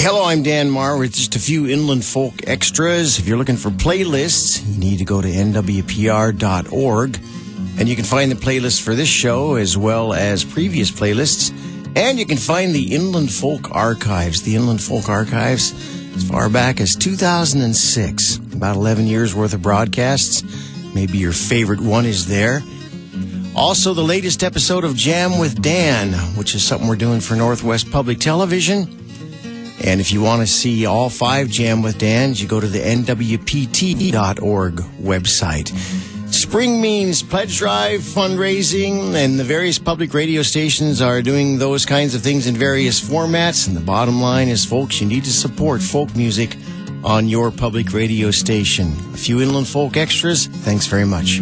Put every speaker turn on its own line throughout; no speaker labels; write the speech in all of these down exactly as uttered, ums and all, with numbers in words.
Hello, I'm Dan Marr with just a few Inland Folk extras. If you're looking for playlists, you need to go to N W P R dot org. And you can find the playlist for this show as well as previous playlists. And you can find the Inland Folk Archives. The Inland Folk Archives as far back as two thousand six. About eleven years worth of broadcasts. Maybe your favorite one is there. Also, the latest episode of Jam with Dan, which is something we're doing for Northwest Public Television. And if you want to see all five Jam with Dans, you go to the N W P T dot org website. Spring means pledge drive, fundraising, and the various public radio stations are doing those kinds of things in various formats. And the bottom line is, folks, you need to support folk music on your public radio station. A few Inland Folk extras. Thanks very much.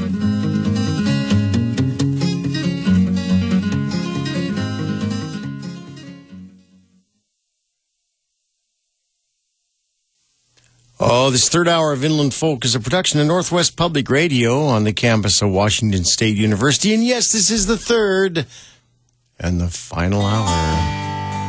Oh, this third hour of Inland Folk is a production of Northwest Public Radio on the campus of Washington State University. And yes, this is the third and the final hour.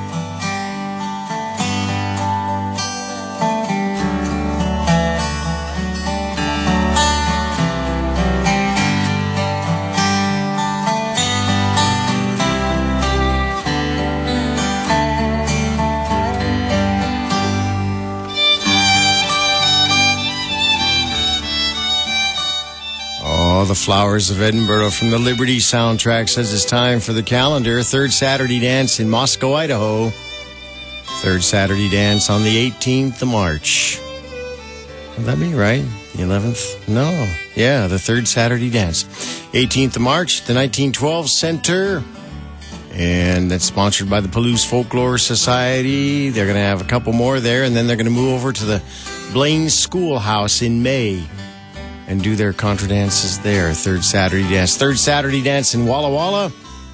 The Flowers of Edinburgh from the Liberty soundtrack says it's time for the calendar. Third Saturday Dance in Moscow, Idaho. Third Saturday Dance on the eighteenth of March. Would that be right? The eleventh? No. Yeah, the third Saturday Dance. eighteenth of March, the nineteen twelve Center. And that's sponsored by the Palouse Folklore Society. They're going to have a couple more there, and then they're going to move over to the Blaine Schoolhouse in May and do their contra dances there. Third Saturday Dance. Third Saturday Dance in Walla Walla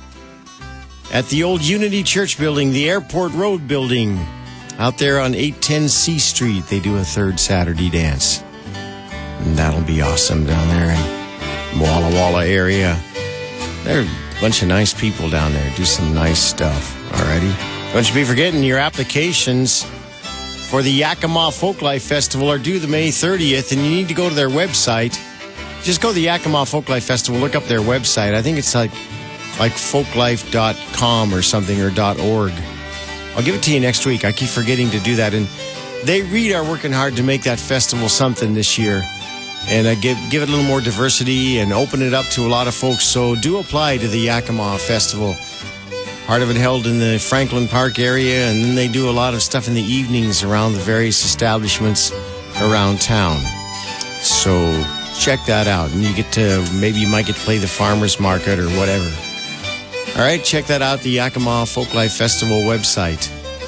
at the old Unity Church building, the Airport Road building, out there on eight ten C Street. They do a third Saturday dance. And that'll be awesome down there in Walla Walla area. There are a bunch of nice people down there. Do some nice stuff. Alrighty. Don't you be forgetting your applications for the Yakima Folklife Festival are due the May thirtieth, and you need to go to their website. Just go to the Yakima Folklife Festival, look up their website. I think it's like like folklife dot com or something, or .org. I'll give it to you next week. I keep forgetting to do that. And they really are working hard to make that festival something this year. And uh, give, give it a little more diversity and open it up to a lot of folks. So do apply to the Yakima Festival. Part of it held in the Franklin Park area, and then they do a lot of stuff in the evenings around the various establishments around town. So check that out, and you get to, maybe you might get to play the farmer's market or whatever. All right, check that out, the Yakima Folklife Festival website.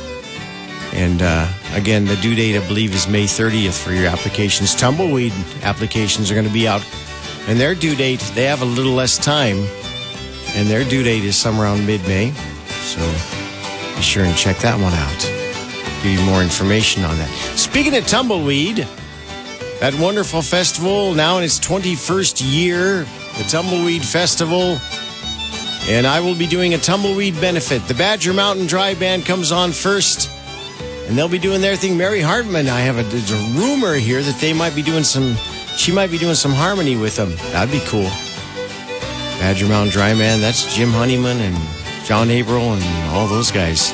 And uh, again, the due date, I believe, is May thirtieth for your applications. Tumbleweed applications are going to be out, and their due date, they have a little less time. And their due date is somewhere around mid-May. So be sure and check that one out. Give you more information on that. Speaking of Tumbleweed, that wonderful festival now in its twenty-first year, the Tumbleweed Festival. And I will be doing a Tumbleweed benefit. The Badger Mountain Dry Band comes on first, and they'll be doing their thing. Mary Hartman, I have a, there's a rumor here that they might be doing some, she might be doing some harmony with them. That'd be cool. Badger Mountain Dry Man, that's Jim Honeyman and John Averill and all those guys.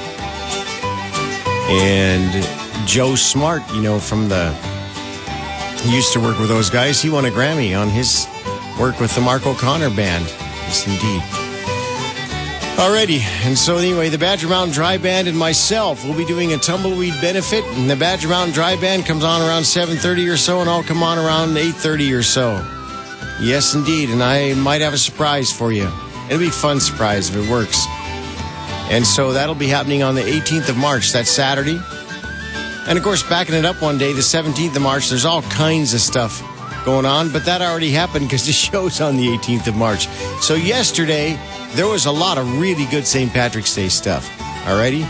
And Joe Smart, you know, from the, he used to work with those guys. He won a Grammy on his work with the Mark O'Connor Band. Yes, indeed. Alrighty, and so anyway, the Badger Mountain Dry Band and myself will be doing a Tumbleweed benefit, and the Badger Mountain Dry Band comes on around seven thirty or so, and I'll come on around eight thirty or so. Yes, indeed, and I might have a surprise for you. It'll be a fun surprise if it works. And so that'll be happening on the eighteenth of March, that's Saturday. And of course, backing it up one day, the seventeenth of March, there's all kinds of stuff going on, but that already happened because the show's on the eighteenth of March. So yesterday, there was a lot of really good Saint Patrick's Day stuff. Alrighty?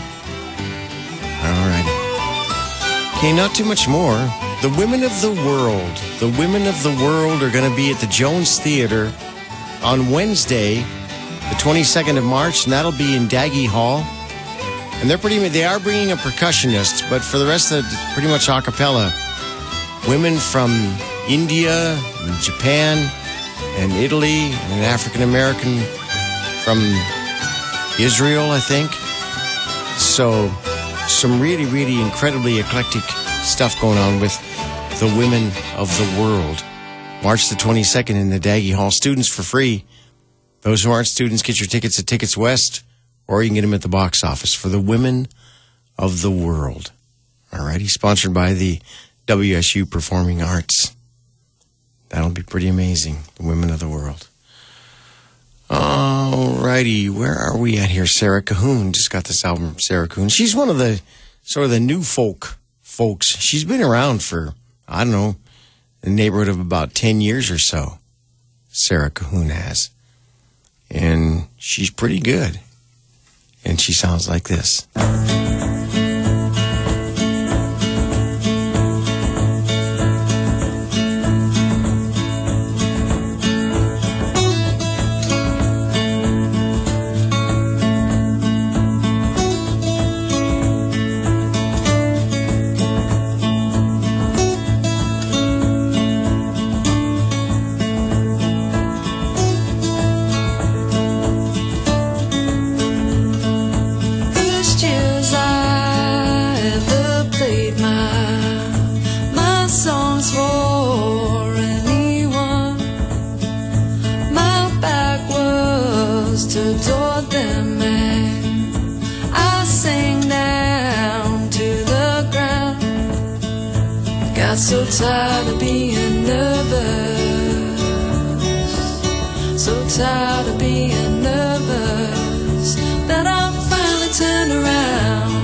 Alrighty. Okay, not too much more. The Women of the World. The Women of the World are going to be at the Jones Theater on Wednesday, the twenty-second of March, and that'll be in Daggy Hall. And they're pretty, they are bringing a percussionist, but for the rest of it, pretty much a cappella. Women from India, and Japan, and Italy, and an African American from Israel, I think. So, some really, really incredibly eclectic stuff going on with the women of the world. March the twenty-second in the Daggy Hall. Students for free. Those who aren't students, get your tickets at Tickets West, or you can get them at the box office for the women of the world. Alrighty, sponsored by the W S U Performing Arts. That'll be pretty amazing, the women of the world. Alrighty, where are we at here? Sarah Cahoon just got this album from Sarah Cahoon. She's one of the sort of the new folk folks. She's been around for, I don't know, in the neighborhood of about ten years or so. Sarah Cahoon has. And she's pretty good. And she sounds like this.
So tired of being nervous, so tired of being nervous, that I'll finally turn around.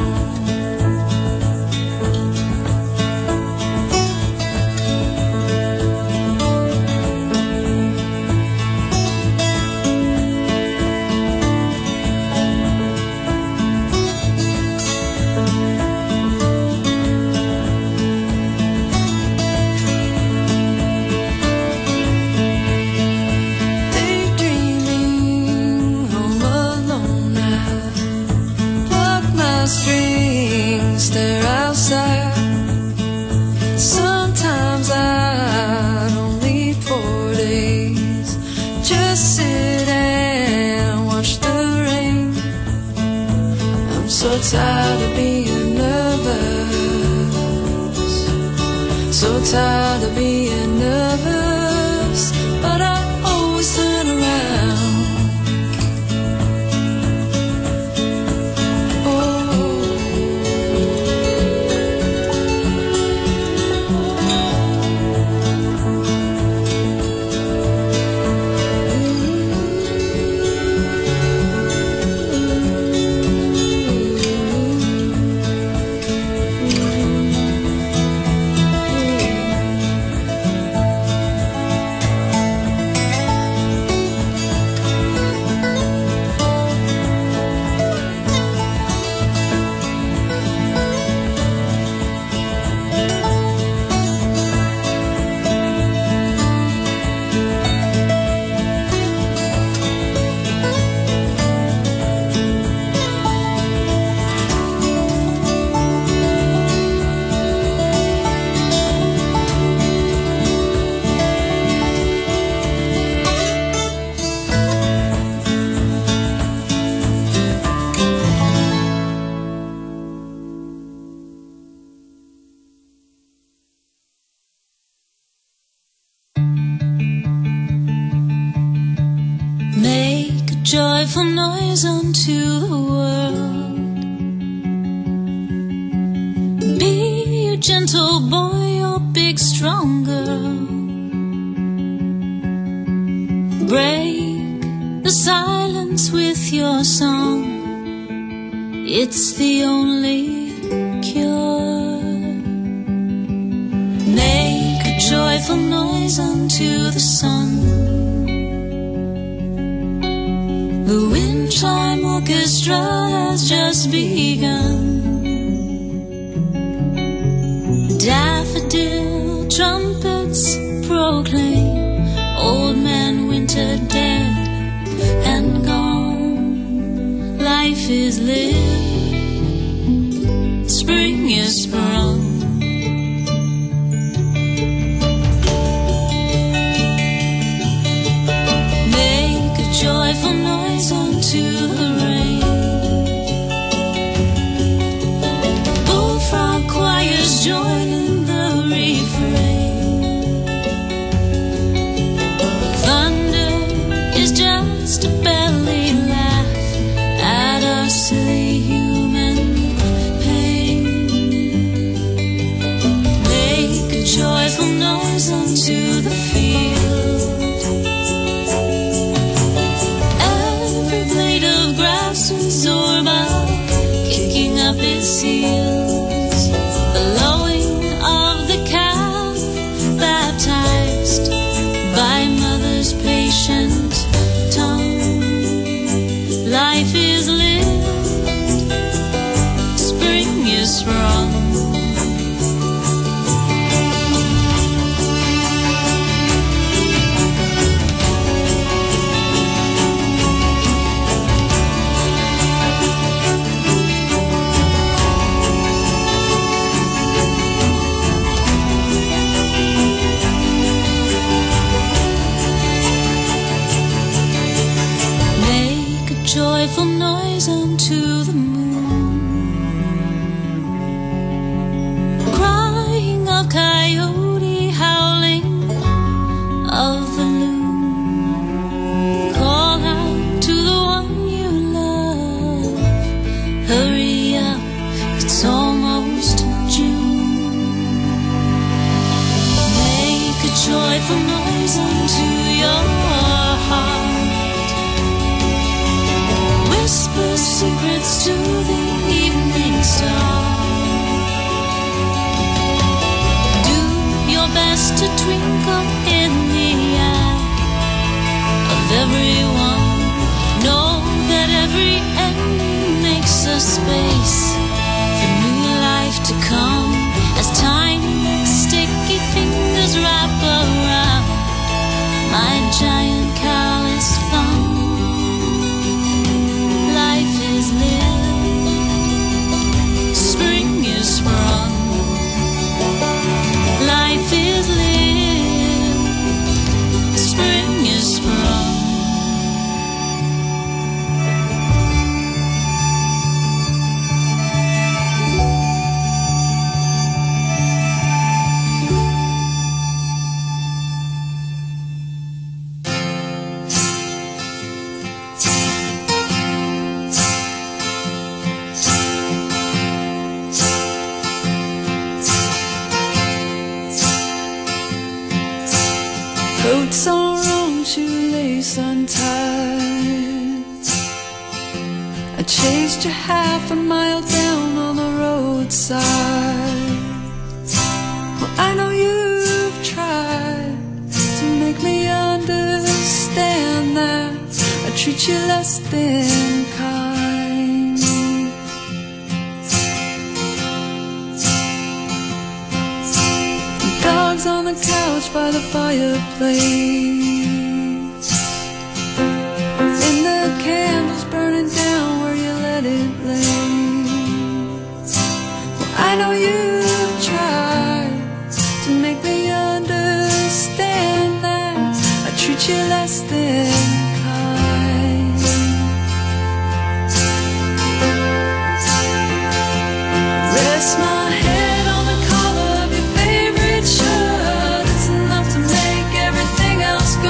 Strings stare outside. Sometimes I don't leave for days. Just sit and watch the rain. I'm so tired of being nervous, so tired of being nervous, but I always turn around.
Joyful noise unto the world. Be a gentle boy or big strong girl. Break the silence with your song. It's the only cure. Make a joyful noise unto the sun. The wind chime orchestra has just begun. Daffodil trumpets proclaim Old Man Winter dead and gone. Life is lived spring is sprung. Make a joyful noise unto the rain. Bullfrog choirs join in the refrain. Thunder is just a belly laugh at our silly human pain. Make a joyful noise unto the field. Every blade of grass in Zorba kicking up its heels. The lowing of the calf baptized by mother's patient tongue. Life is lived, spring is sprung. Make a joyful noise unto the moon. Crying of coyote, howling of the loon. Call out to the one you love. Hurry up, it's almost June. Make a joyful noise unto your heart. Whisper secrets to the evening star. Do your best to twinkle in the eye of everyone. Know that every ending makes a space for new life to come. As tiny sticky fingers wrap around my giant callous thumb. Life is lived, spring is sprung. Life is lived, spring is sprung.
Coats all wrong, shoelace untied. I chased you half a mile down on the roadside. Well, I know you've tried to make me understand that I treat you less than kind. Dogs on the couch by the fireplace, in the candles burning down where you let it blaze. Well, I know you've tried to make me understand that I treat you less than kind. Rest my head on the collar of your favorite shirt. It's enough to make everything else go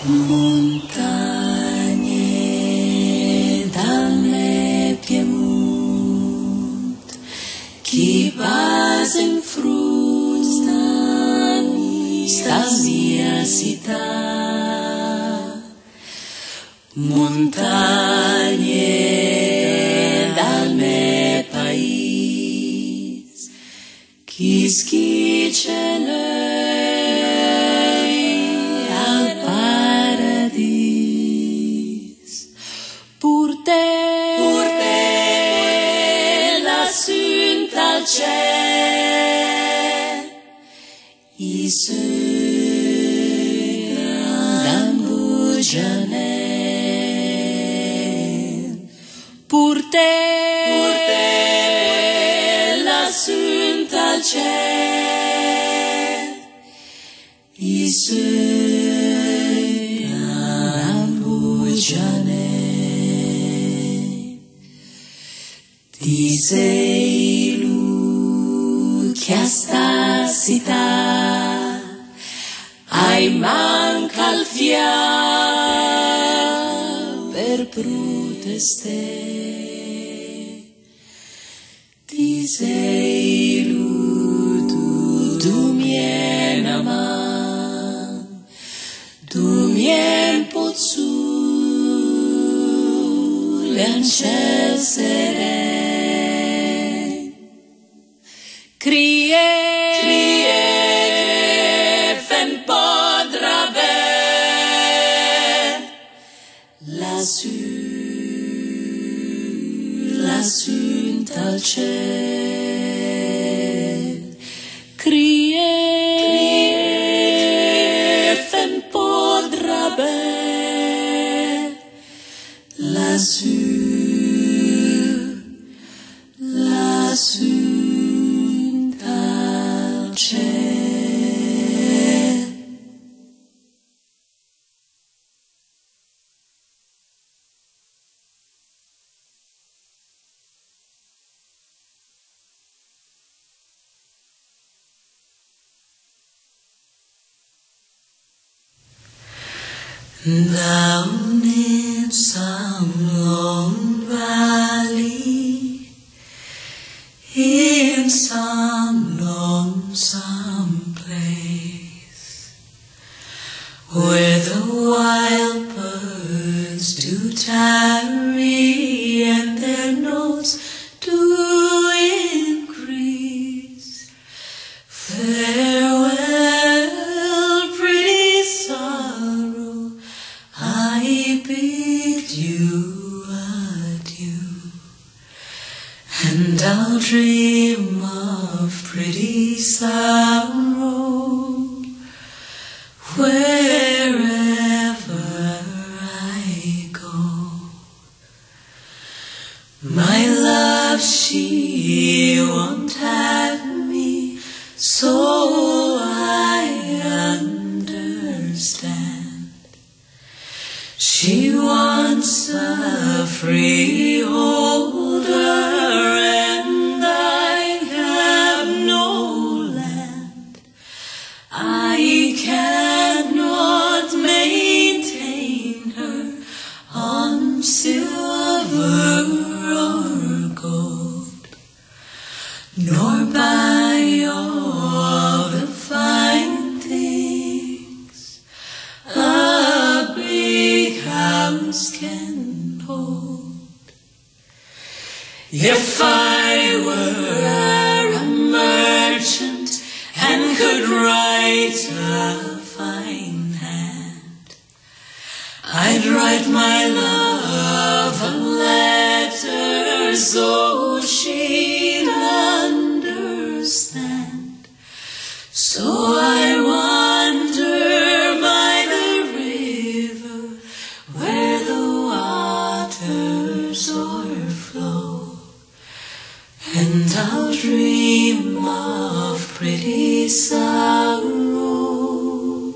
Montagne dal Piemont, chi vas in frusta sta mia città. Montagne dal me país, chi schice lei al paradis. Pur te, pur te la sunt al ciel, i săgam bujanen. Pur te, pur te la sunt al ciel, i săgam bujanen. Ti sei lui che a sta città ai manca il fiato per protestare. Ti sei lui, tu, tu mien aman, tu mien pozzul en ciel seren. Crie, crie, fen podrà ver lassù, lassù al ciel. Crie, crie, fen podrà ver lassù, lassù al ciel. Down in some lone valley, in some lonesome place, where the wild birds do tarry and their notes do increase. Farewell, pretty sorrow, I bid you adieu, and I'll dream of pretty sorrow wherever I go. My love, she won't have me, so I understand. She wants a freeholder, and I have no land. I cannot maintain her on silver or gold, nor buy all the fine things a big house can hold. If I were a merchant and could write a fine hand, I'd write my love a letter so she'd understand. So I wander by the river where the waters o'erflow, and I'll dream of pretty sorrow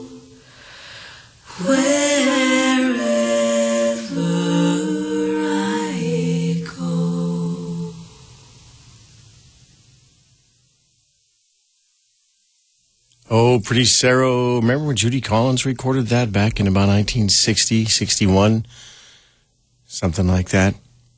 wherever I go.
Oh, Pretty Cerro. Remember when Judy Collins recorded that back in about nineteen sixty, sixty-one? Something like that.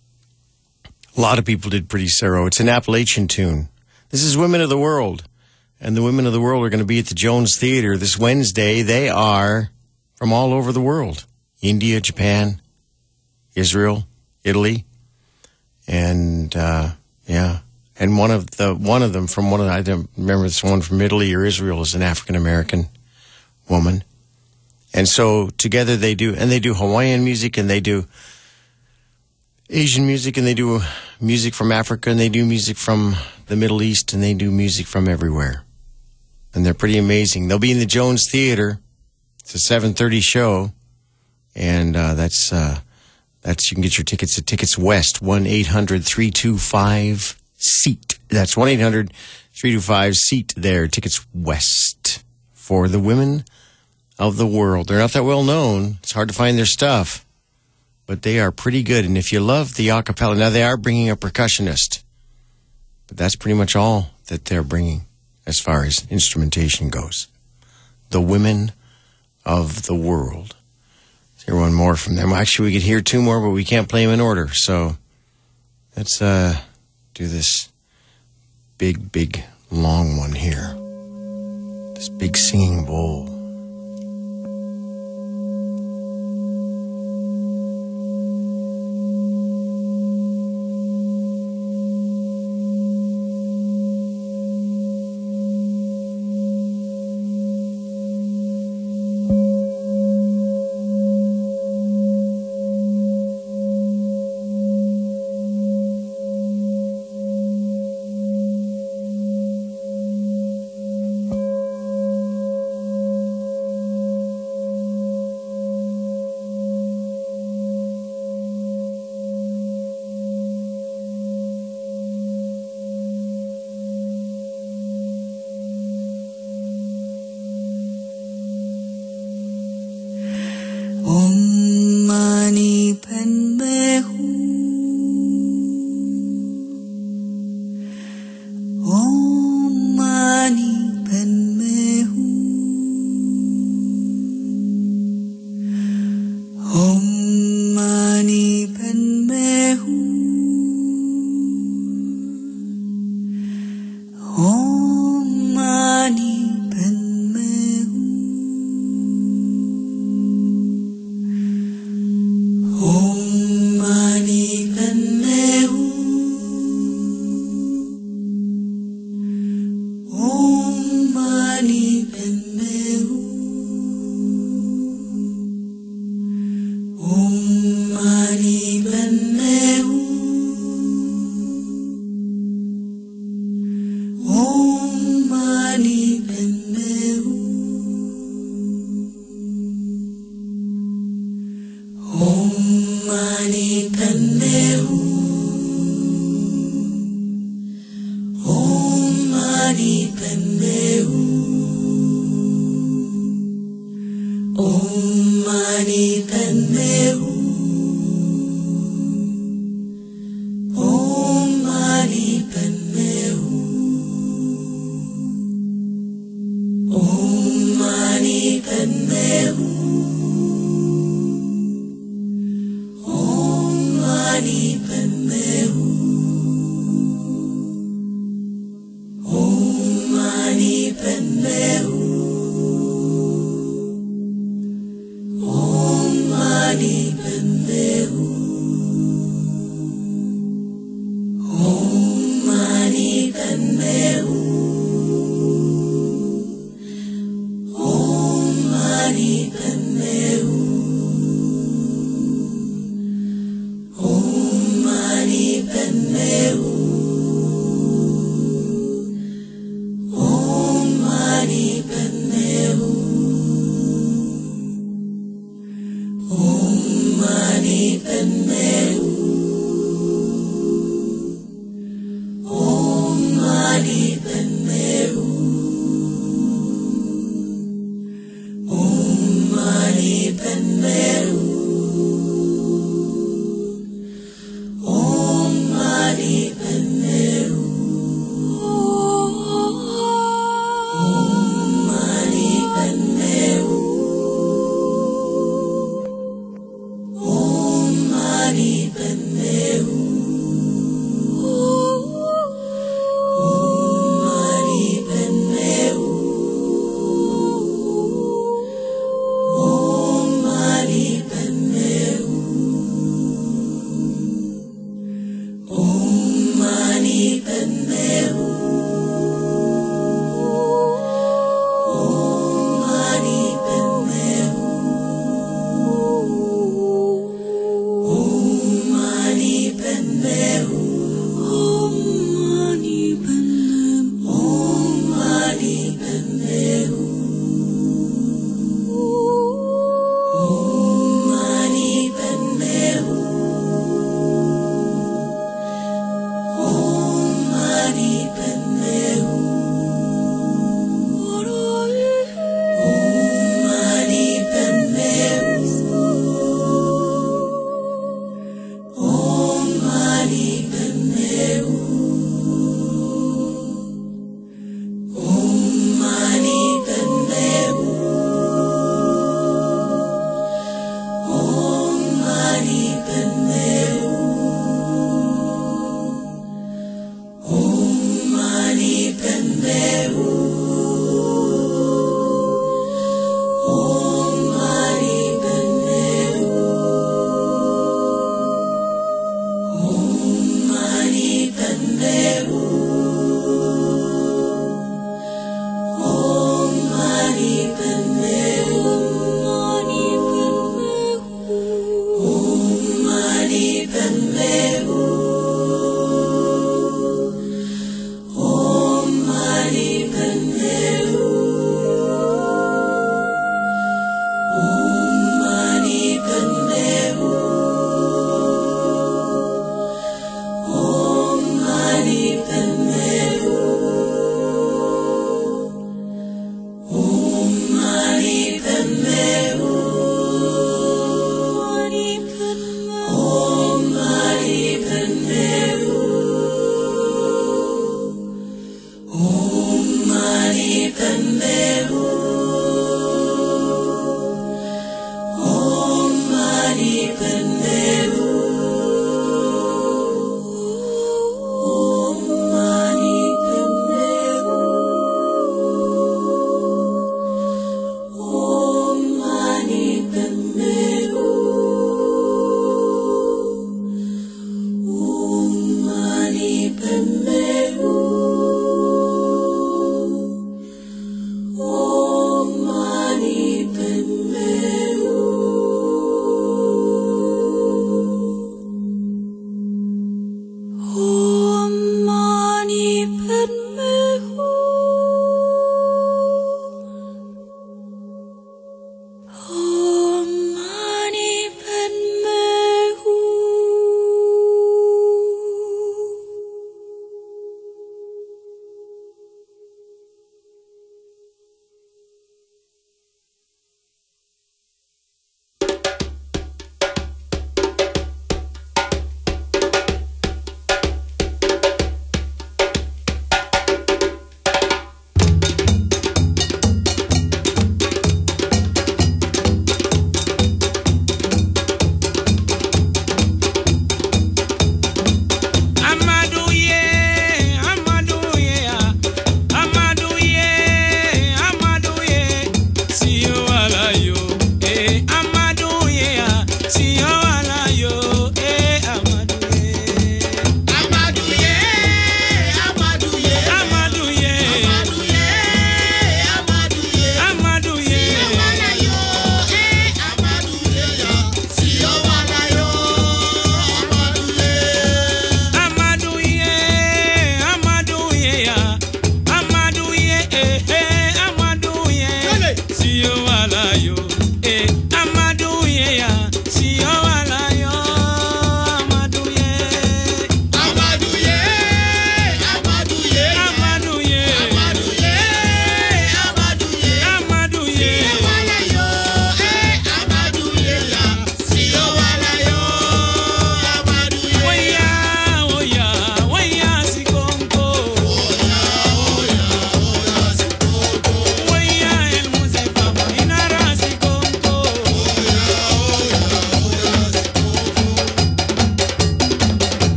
A lot of people did Pretty Cerro. It's an Appalachian tune. This is Women of the World. And the Women of the World are going to be at the Jones Theater this Wednesday. They are from all over the world. India, Japan, Israel, Italy. And, uh, yeah. And one of the one of them from one of the, I don't remember this one from Italy or Israel is an African American woman. And so together they do, and they do Hawaiian music, and they do Asian music, and they do music from Africa, and they do music from the Middle East, and they do music from everywhere. And they're pretty amazing. They'll be in the Jones Theater. It's a seven thirty show, and uh, that's uh, that's you can get your tickets at Tickets West, one eight hundred three two five SEAT. That's one eight hundred three two five SEAT there, Tickets West, for the Women of the World. They're not that well known. It's hard to find their stuff, but they are pretty good. And if you love the a cappella, now they are bringing a percussionist, but that's pretty much all that they're bringing as far as instrumentation goes. The Women of the World. Let's hear one more from them. Actually, we could hear two more, but we can't play them in order. So let's uh, do this big, big, long one here. This big singing bowl.
Om Mani Padme
Om Mani Padme Hum.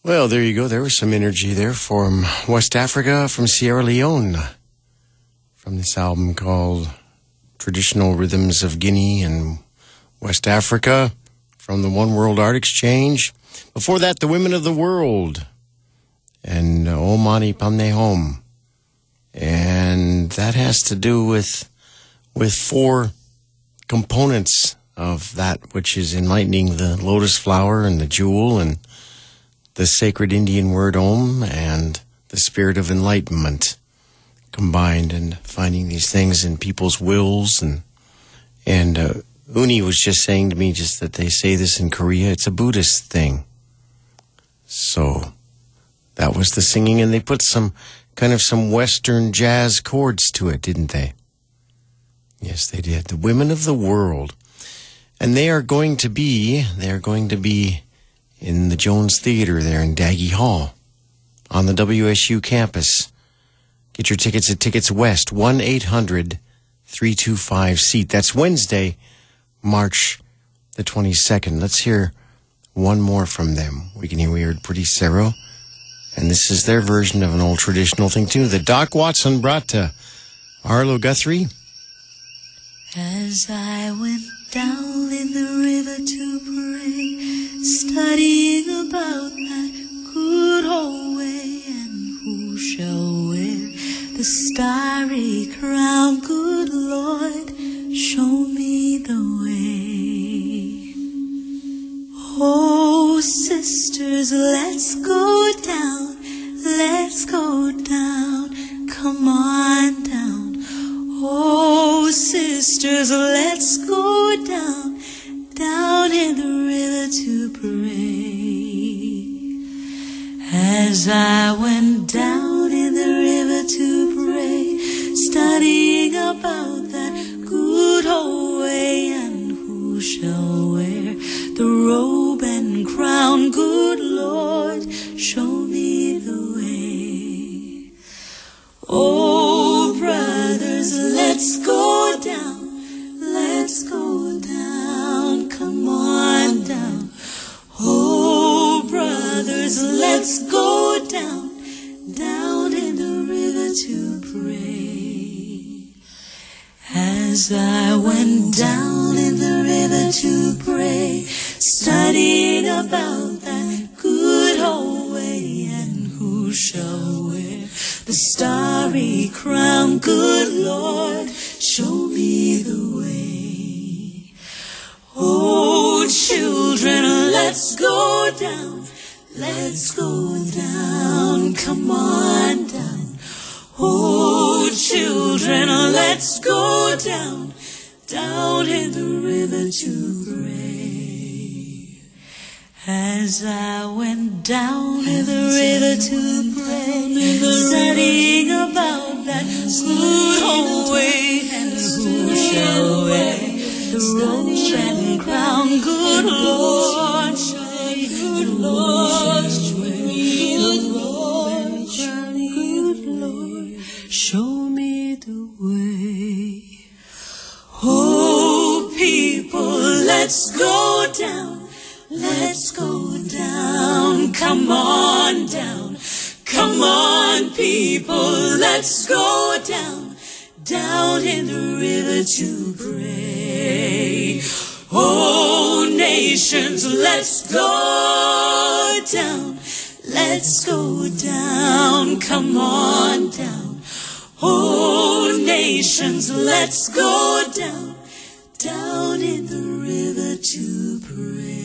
Well, there you go. There was some energy there from West Africa, from Sierra Leone, from this album called Traditional Rhythms of Guinea and West Africa, from the One World Art Exchange. Before that, the Women of the World and O Mani Padme Hum. And that has to do with with four components of that which is enlightening: the lotus flower and the jewel and the sacred Indian word Om and the spirit of enlightenment combined, and finding these things in people's wills. And and uh, Uni was just saying to me just that they say this in Korea. It's a Buddhist thing. So that was the singing, and they put some kind of some Western jazz chords to it, didn't they? Yes, they did. The Women of the World. And they are going to be, they are going to be in the Jones Theater there in Daggy Hall on the W S U campus. Get your tickets at Tickets West, one eight hundred three two five seat. That's Wednesday, March the twenty-second. Let's hear one more from them. We can hear we heard Pretty Cerro. And this is their version of an old traditional thing, too. The Doc Watson brought to Arlo Guthrie.
As I went down in the river to pray, studying about that good old way, and who shall wear the starry crown? Good Lord, show me the way. Oh, sisters, let's go down, let's go down, come on down. Oh, sisters, let's go down, down in the river to pray. As I went down in the river to pray, studying about that good old way, and who shall wear the robe and crown? Good Lord, show me the way. Oh, brothers, let's go down, let's go down, come on down. Oh, brothers, let's go down, down in the river to pray. As I went down in the river to pray, studying about that good old way, and who shall wear the starry crown? Good Lord, show me the way. Oh, children, let's go down, let's go down, come on down. Oh, children, let's go down, down in the river to pray. As I went down in the river to pray, studying about that good old way, and who shall wear the robe and crown? Good Lord, good Lord, show me the robe and crown. Good Lord, show me the way. Oh, people, let's go down, let's go down, come on down, come on, people, let's go down, down in the river to pray. Oh, nations, let's go down, let's go down, come on down. Oh, nations, let's go down, down in the river to pray.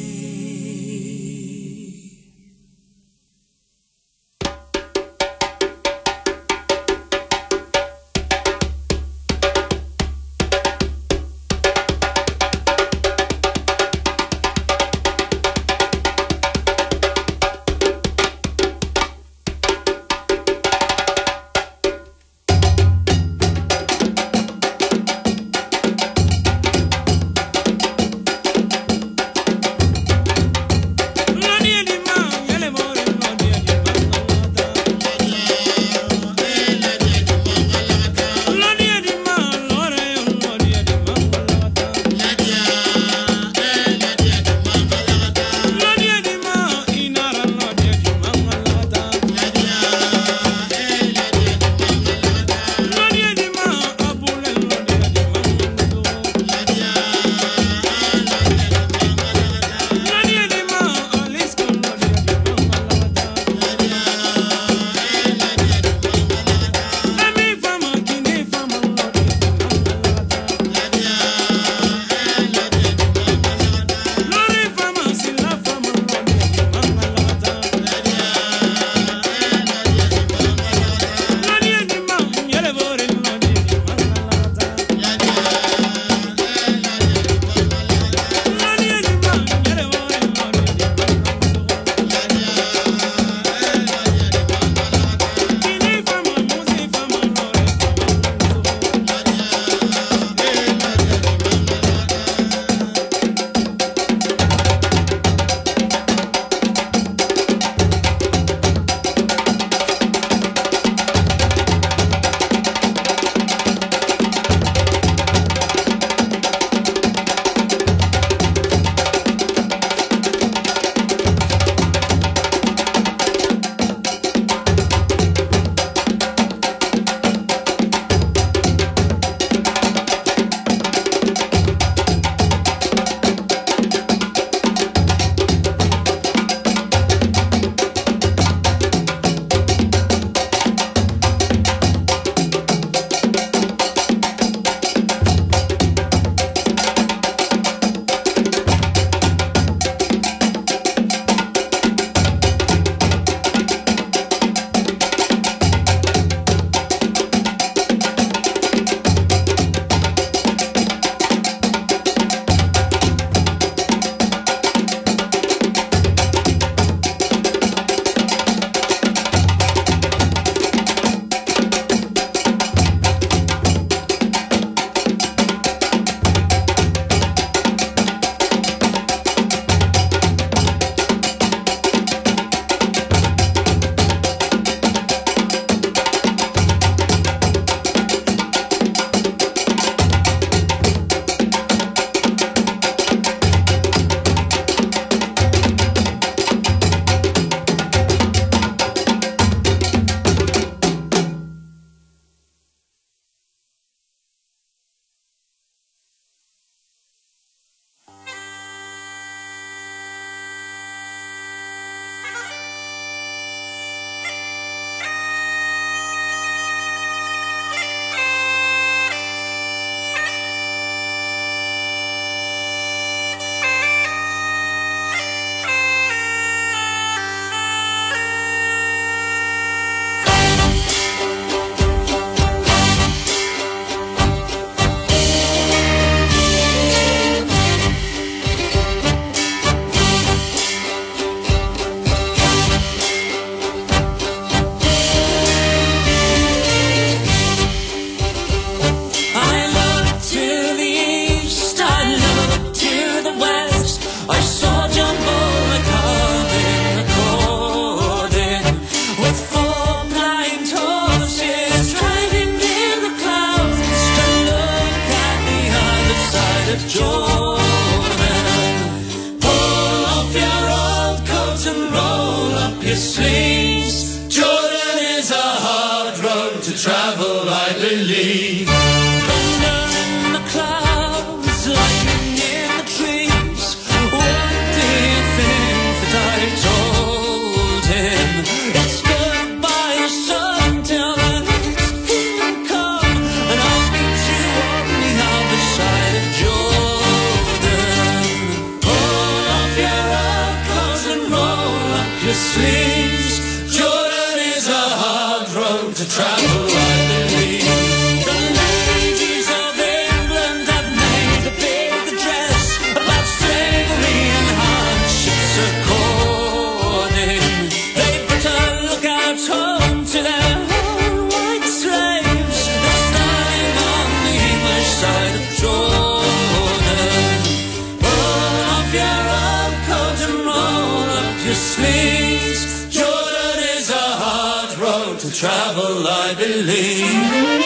sleeves. Jordan is a hard road to travel, I believe. Thunder in the clouds, lightning in the trees. What do you think that I told him? It's goodbye, son, till the next kingdom come, and I'll meet you on the other side of Jordan. Pull off your overcoats and roll up your sleeves. Jordan is a hard road to travel, I believe. The ladies of England have made a big address about slavery and hardships according. They put a lookout home to their own white slaves. They're standing on the English side of Jordan. Pull off your overcoat and roll up your sleeves. Jordan is a hard road to travel, I believe.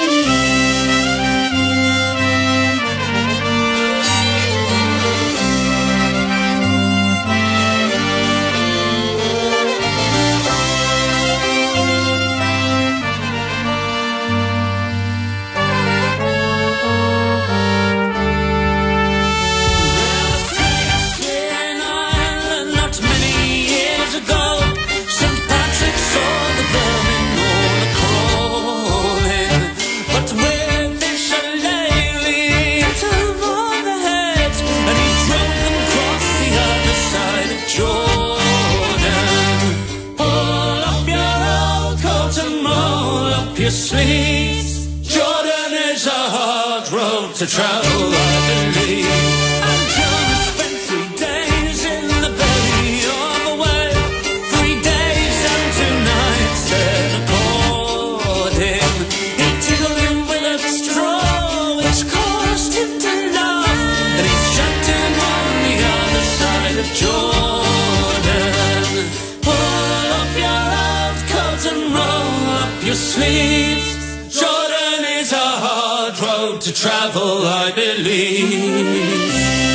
In Ireland not many years ago, Saint Patrick saw the vermin all a-crawling, but with his shillelagh hit them on the head, and he drove them across the other side of Jordan. Pull up your old coat and roll up your sleeves. Jordan is a hard road to travel, I believe. And John spent three days in the belly of a whale, three days and two nights there according. He tickled him with a straw which caused him to laugh, and he chucked him on the other side of Jordan. Pull up your old coat and roll up your sleeves. Jordan is a hard road to travel, I believe.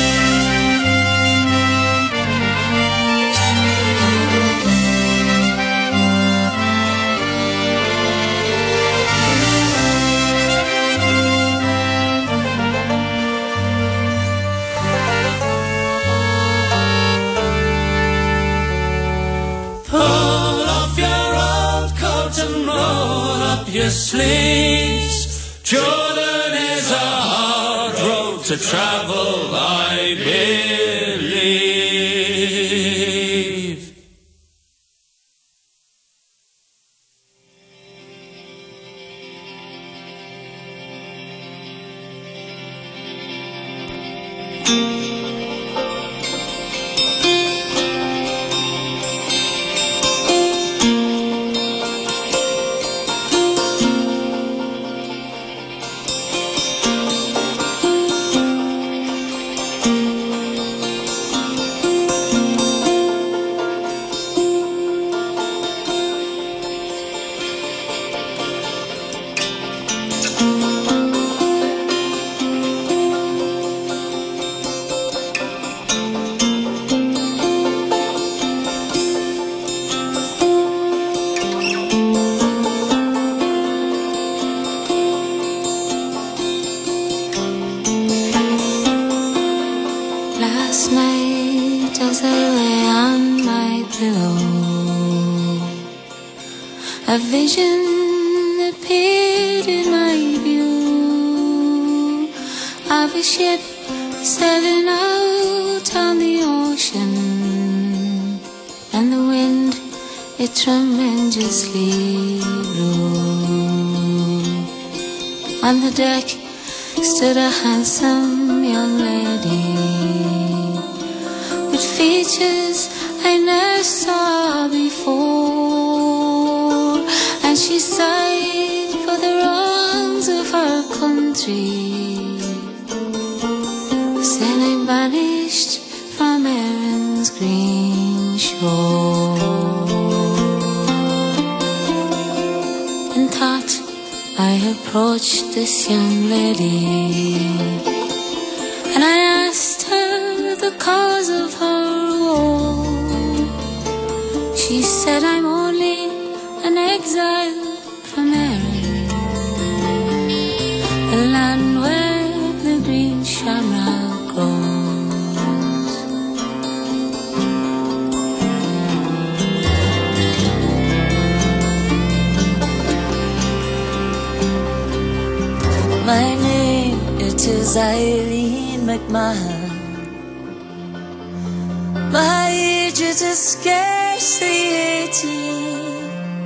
Pull off your old coat and roll up your sleeves. Jordan is a hard road to travel, I believe.
Last night as I lay on my pillow, a vision appeared in my view of a ship sailing out on the ocean, and the wind it tremendously blew. On the deck stood a handsome young lady with features I never saw before, and she sighed for the wrongs of her country, sailing banished from Erin's green shore. In thought I approached this young lady, and I asked her the cause of her woe. She said, I'm
an exile from Erin, the land where the green shamrock grows. My name, it is Eileen McMahon. My age it is scarcely eighteen,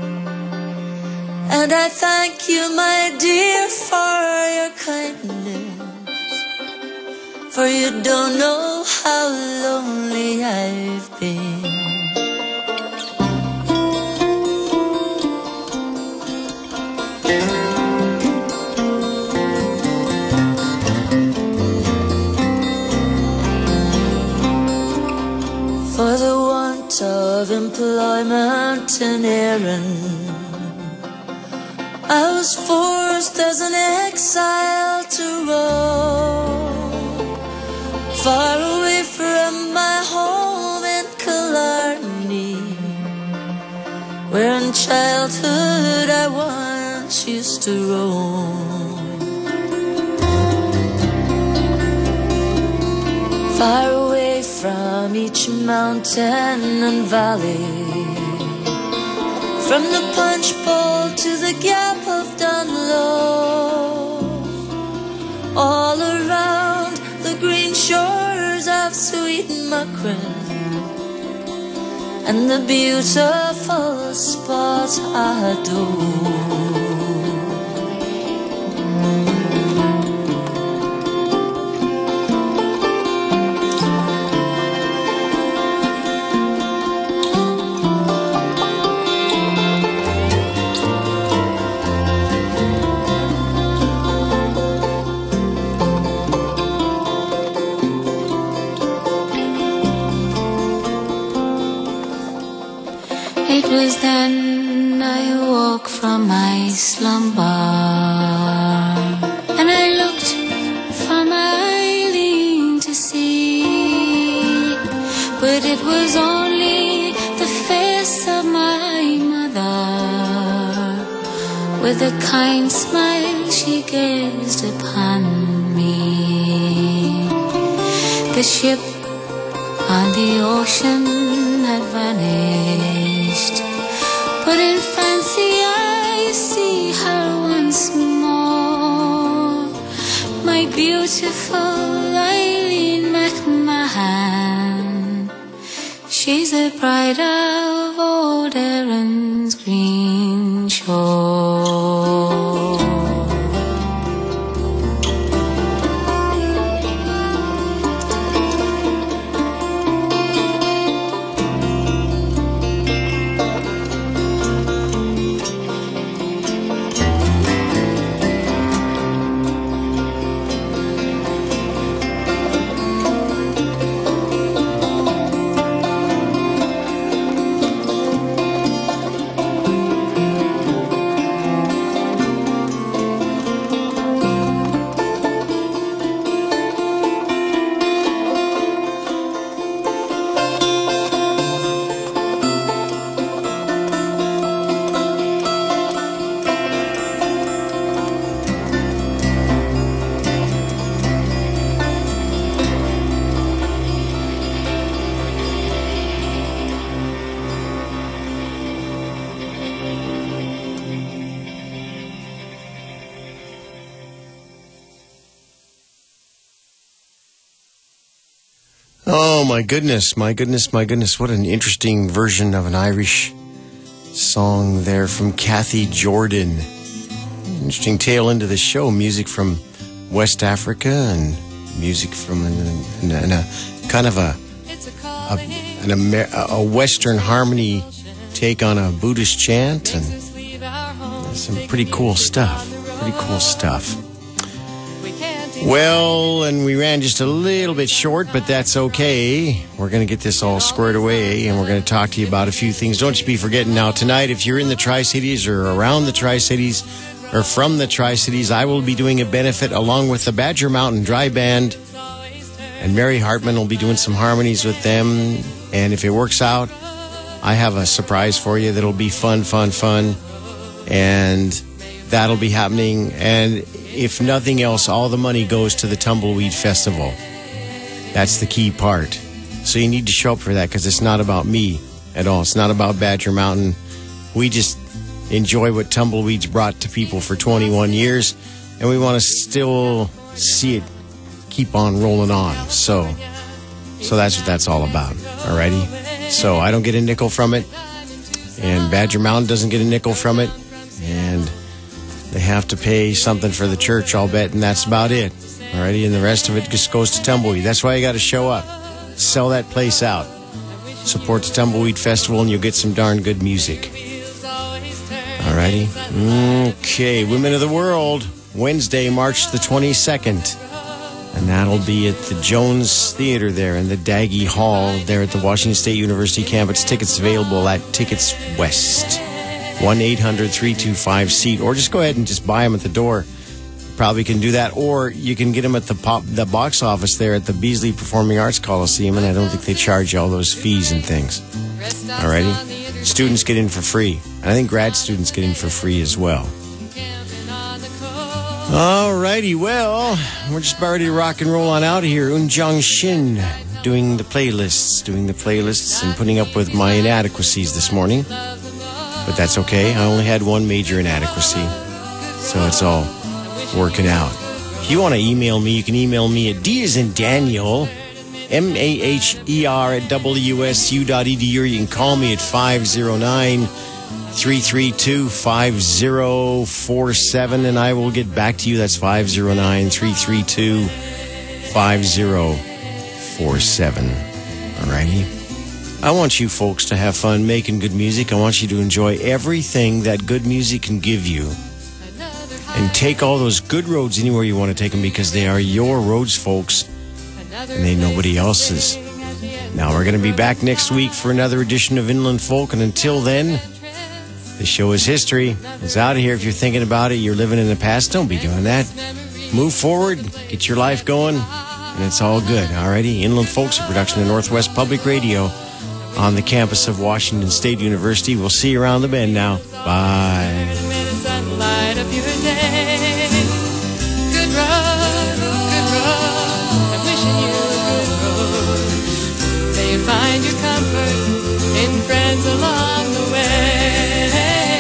and I thank you, my dear, for your kindness, for you don't know how lonely I've been. For the want of employment in Erin, I was forced as an exile to roam far away from my home in Killarney, where in childhood I once used to roam. Far away from each mountain and valley, from the Punch Bowl to the Gap of Dunlow, all around the green shores of Sweet Mackerel and the beautiful spot Ado. It was then I woke from my slumber, and I looked for my Eileen to see, but it was only the face of my mother. With a kind smile she gazed upon me. The ship on the ocean had vanished, but in fancy I see her once more, my beautiful Eileen McMahon. She's the bride of old Erin's green shore.
Oh, my goodness, my goodness, my goodness. What an interesting version of an Irish song there from Kathy Jordan. Interesting tail into the show. Music from West Africa and music from an, an, an, a kind of a, a, an Amer- a Western harmony take on a Buddhist chant, and some pretty cool stuff. Pretty cool stuff. Well, and we ran just a little bit short, but that's okay. We're going to get this all squared away, and we're going to talk to you about a few things. Don't you be forgetting now, tonight, if you're in the Tri-Cities or around the Tri-Cities or from the Tri-Cities, I will be doing a benefit along with the Badger Mountain Dry Band, and Mary Hartman will be doing some harmonies with them. And if it works out, I have a surprise for you that'll be fun, fun, fun. And that'll be happening. And if nothing else, all the money goes to the Tumbleweed Festival. That's the key part. So you need to show up for that because it's not about me at all. It's not about Badger Mountain. We just enjoy what Tumbleweeds brought to people for twenty-one years. And we want to still see it keep on rolling on. So, so that's what that's all about. Alrighty? So I don't get a nickel from it, and Badger Mountain doesn't get a nickel from it, and they have to pay something for the church, I'll bet, and that's about it. Alrighty, and the rest of it just goes to Tumbleweed. That's why you got to show up. Sell that place out. Support the Tumbleweed Festival, and you'll get some darn good music. Alrighty? Okay, Women of the World, Wednesday, March the twenty-second. And that'll be at the Jones Theater there in the Daggy Hall there at the Washington State University campus. Tickets available at Tickets West. one eight hundred three two five seat. Or just go ahead and just buy them at the door. Probably can do that. Or you can get them at the pop, the box office there at the Beasley Performing Arts Coliseum. And I don't think they charge you all those fees and things. Alrighty? Students get in for free. And I think grad students get in for free as well. Alrighty, well, we're just about ready to rock and roll on out of here. Unjong Shin doing the playlists, doing the playlists and putting up with my inadequacies this morning. But that's okay. I only had one major inadequacy. So it's all working out. If you want to email me, you can email me at D as in Daniel, M A H E R at W S U dot E D U, or you can call me at five oh nine, three three two, five oh four seven, and I will get back to you. That's five oh nine, three three two, five oh four seven. Alrighty? I want you folks to have fun making good music. I want you to enjoy everything that good music can give you. And take all those good roads anywhere you want to take them, because they are your roads, folks. And they nobody else's. Now, we're going to be back next week for another edition of Inland Folk. And until then, the show is history. It's out of here. If you're thinking about it, you're living in the past, don't be doing that. Move forward, get your life going, and it's all good. Alrighty? Inland Folk's a production of Northwest Public Radio on the campus of Washington State University. We'll see you around the bend now. Bye.
Good road, good road, I'm wishing you a good road. May you find your comfort in friends along the way.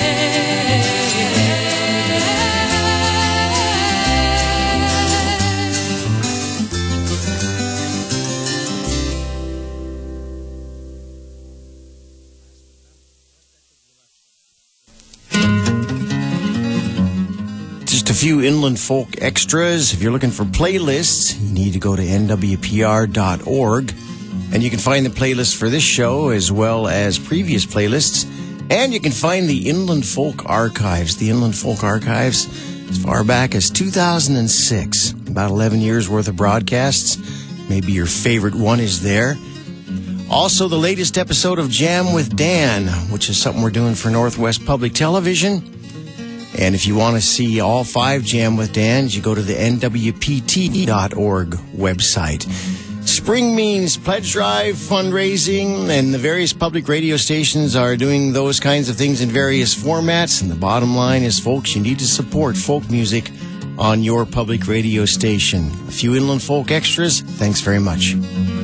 Just a few Inland Folk extras. If you're looking for playlists, you need to go to N W P R dot org. And you can find the playlist for this show as well as previous playlists. And you can find the Inland Folk Archives. The Inland Folk Archives as far back as two thousand six. About eleven years worth of broadcasts. Maybe your favorite one is there. Also, the latest episode of Jam with Dan, which is something we're doing for Northwest Public Television. And if you want to see all five Jam with Dans, you go to the N W P T dot org website. Spring means pledge drive, fundraising, and the various public radio stations are doing those kinds of things in various formats. And the bottom line is, folks, you need to support folk music on your public radio station. A few Inland Folk extras. Thanks very much.